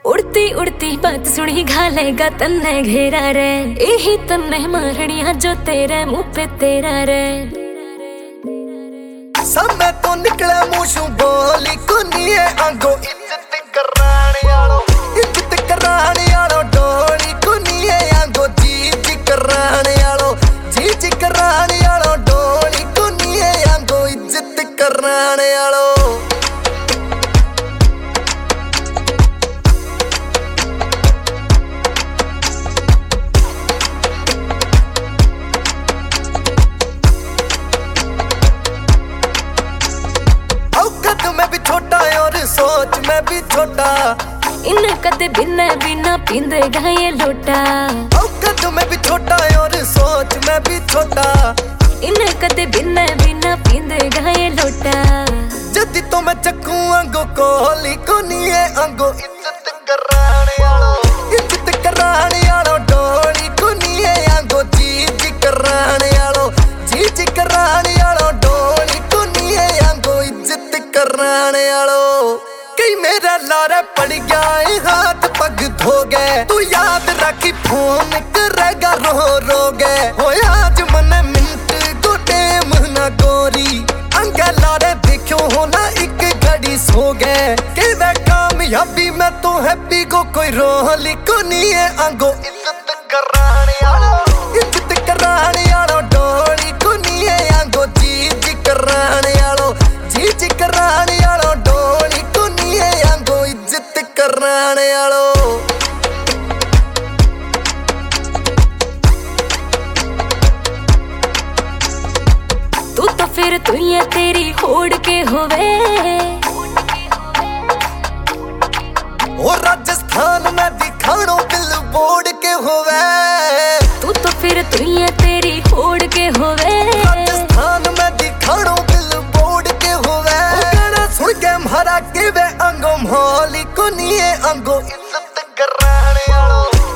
उड़ती उड़ती बात सुनी घालेगा तन्ने घेरा रे, यही तन्ने मारनिया जो तेरे मुंह पे तेरा रे। समय तो निकले मुँह बोली कुनिए आंगो इज्जत कराने आलो, इज्जत कराने आलो डोली कुनिए आंगो जी कराने आलो, जी कराने आलो डोली कुनिए आंगो इज्जत कराने आलो। मैं भी छोटा और सोच में भी छोटा, इन कदे बिना बिना पींदे गाये लोटा। औकात में भी छोटा और सोच में भी छोटा, इन कदे बिना बिना पींदे गाये लोटा। जदी तो मैं चक्कू आंगो कोहली कुनिए आंगो इज्जत कराने आलो, इज्जत कराने आलो डोली कुनिए आंगो जी कराने आलो, जी कराने आलो डोली कुनिए आंगो इज्जत कराने आलो। कई मेरा लारा पड़ गया हाथ पग धो गए, तू याद रखी फोन करेगा रो रो गए। हो आज मन मिनट गोटे महीना गोरी अंगे लारे देखो हो ना एक घड़ी सो गए। के वे कामयाबी में तो हैप्पी को कोई रोहली को नहीं है आंगो इज्जत कराने आलो, इज्जत कराने आलो डोली को नहीं है आंगो जी कराने आलो, जी कराने आलो डोली को नहीं है आंगो इज्जत कराने आलो। तू तो फिर तू ये तेरी होड़ के होवे, ओ राजस्थान में दिखानो बिलबोर्ड के होवे। तू तो फिर तू ये तेरी होड़ के होवे, राजस्थान में दिखानो बिलबोर्ड के होवे। गाना सुन के मारा के वे अंगो मोली को नहीं है आंगो इज्जत कराने आलो।